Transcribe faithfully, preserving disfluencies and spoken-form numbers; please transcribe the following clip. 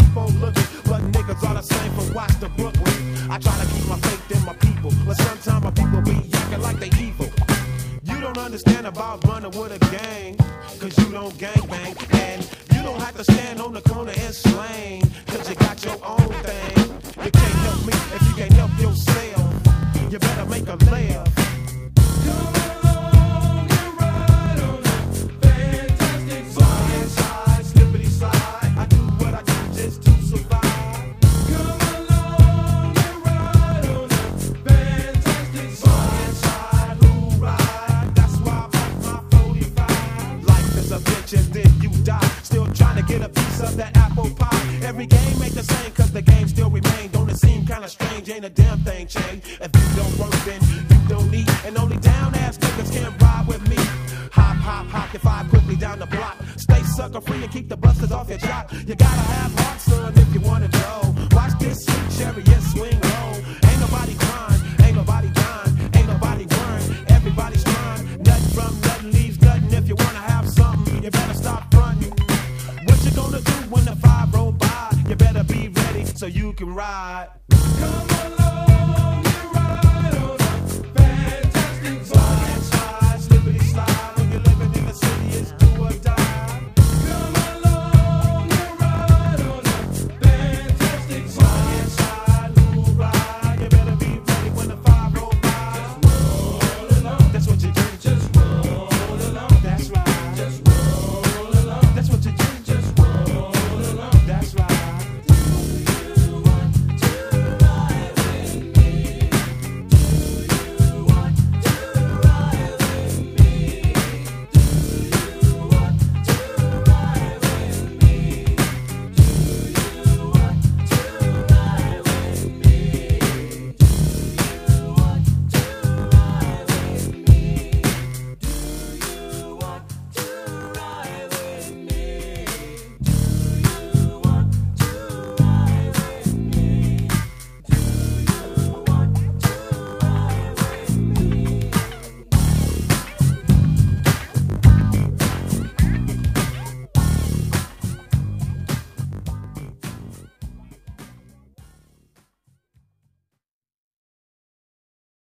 keep on looking, but niggas are the same from Watts to Brooklyn. I try to keep my faith in my people, but sometimes my people be acting like they evil. You don't understand about running with a gang, cause you don't gang bang. And you don't have to stand on the corner and slang, cause you got your own thing. You can't help me if you can't help yourself. You better make a laugh. Come along and ride on a fantastic slide, slide, slippity slide. I do what I do just to survive. Come along and ride on a fantastic slide, slide, who ride? That's why I bought my forty-five. Life is a bitch and then you die, still trying to get a piece of that apple pie. Every game ain't the same cause the game still remain. Don't it seem kinda strange? Ain't a damn thing changed. If you don't work then you don't eat, and only down ass niggas can ride with me. Hop, hop, hop, if I quickly down the block. Stay sucker free and keep the busters off your jock. You gotta have heart, son, if you wanna go. Watch this sweet chariot swing low. Ain't nobody crying, ain't nobody dying, ain't nobody worrying. Everybody's trying. Nothing from nothing leaves nothing. If you wanna have something, you better stop fronting. What you gonna do when the five roll by? You better be ready so you can ride. Come along.